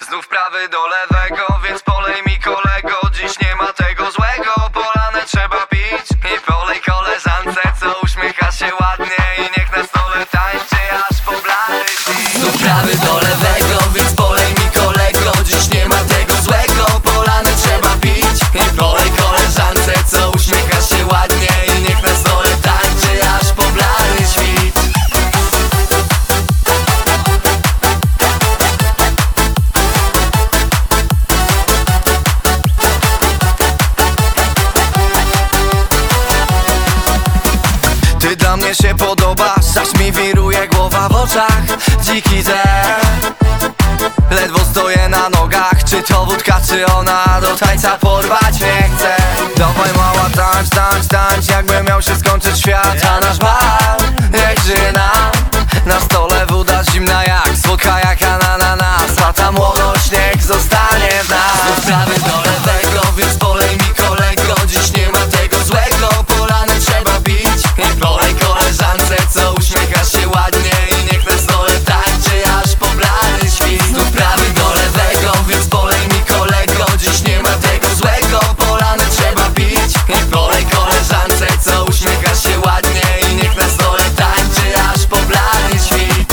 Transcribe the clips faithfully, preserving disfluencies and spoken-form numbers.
Znów prawy do lewego, więc polej mi kolego. Dziś nie ma tego złego, polane trzeba pić. I polej koleżance, co uśmiecha się ładnie i niech na stole tańczy aż po blady świt. Znów prawy do lewego, więc polej mi kolego. Dziś nie ma tego złego, polane trzeba pić. I polej koleżance, co uśmiecha się ładnie i niech na stole tańczy aż po blady świt. Ty dla mnie się podobasz, aż mi wiruje głowa w oczach. Dziki zer, ledwo stoję na nogach. Czy to wódka, czy ona? Do tańca porwać nie chcę. Dawaj mała, tańcz, tańcz, tańcz, jakby miał się skończyć świat. A nasz bar niech żyje nam. Na stole woda zimna jak słodka jak ananas. Lata młodość niech zostanie w nas. Znów prawy do lewego, więc polej mi kolego. Dziś nie ma tego złego, polane trzeba pić. I polej koleżance, co uśmiecha się ładnie i niech na stole tańczy aż po blady świt. Znów prawy do lewego, więc polej mi kolego. Dziś nie ma tego złego, polane trzeba pić. I polej koleżance, co uśmiecha się ładnie i niech na stole tańczy aż po blady świt.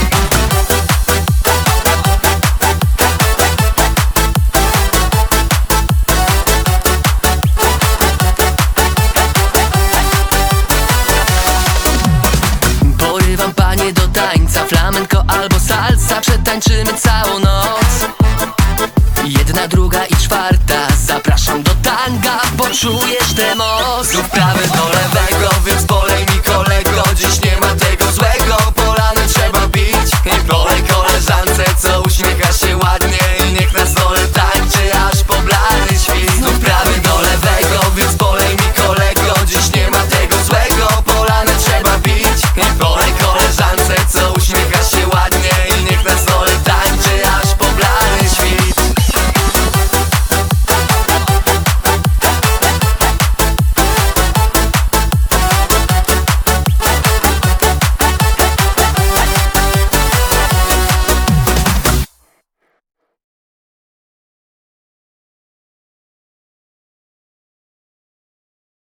Porywam panie do tańca, flamenko albo salsa. Przetańczymy całą noc. Jedna, druga i czwarta. Zapraszam do tanga, poczujesz tę moc. Znów prawy do lewego.